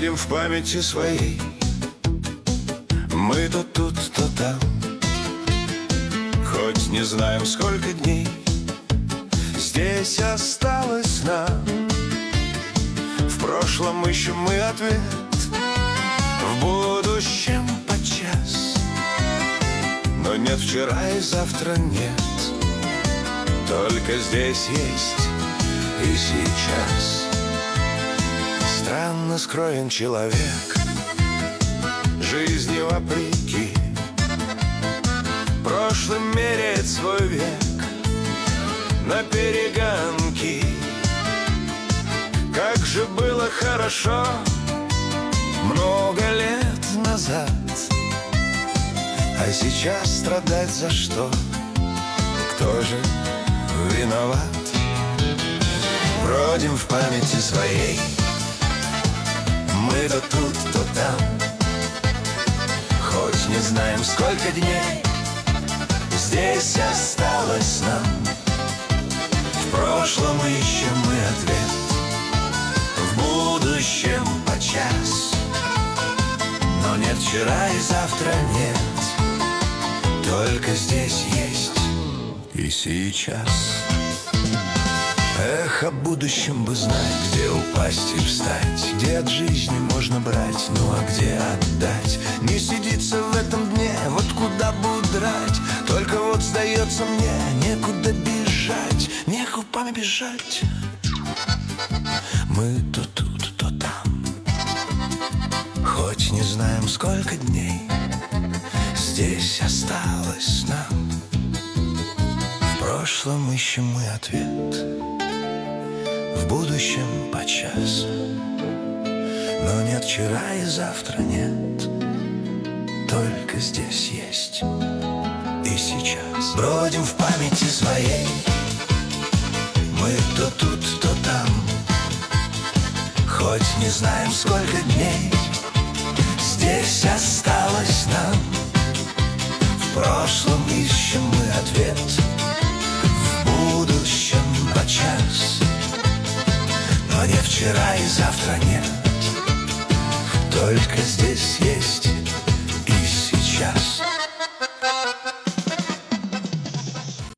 Бродим в памяти своей, мы то тут, то там. Хоть не знаем, сколько дней здесь осталось нам. В прошлом ищем мы ответ, в будущем подчас. Но нет вчера и завтра нет, только здесь есть и сейчас. Странно скроен человек, жизни вопреки. Прошлым меряет свой век на перегонки. Как же было хорошо много лет назад, а сейчас страдать за что? Кто же виноват? Бродим в памяти своей, мы то тут, то там. Хоть не знаем, сколько дней здесь осталось нам. В прошлом ищем мы ответ, в будущем подчас. Но нет вчера и завтра нет, только здесь есть и сейчас. Эх, о будущем бы знать, где упасть и встать, где от жизни можно брать, ну а где отдать. Не сидится в этом дне, вот куда бы удрать. Только вот сдается мне, некуда бежать, некуда бежать. Мы то тут, то там. Хоть не знаем, сколько дней здесь осталось нам. В прошлом ищем мы ответ, в будущем подчас. Но нет вчера и завтра нет, только здесь есть и сейчас. Бродим в памяти своей, мы то тут, то там. Хоть не знаем, сколько дней здесь осталось нам. В прошлом ищем мы ответ, в будущем подчас. Но нет вчера и завтра нет, только здесь есть и сейчас.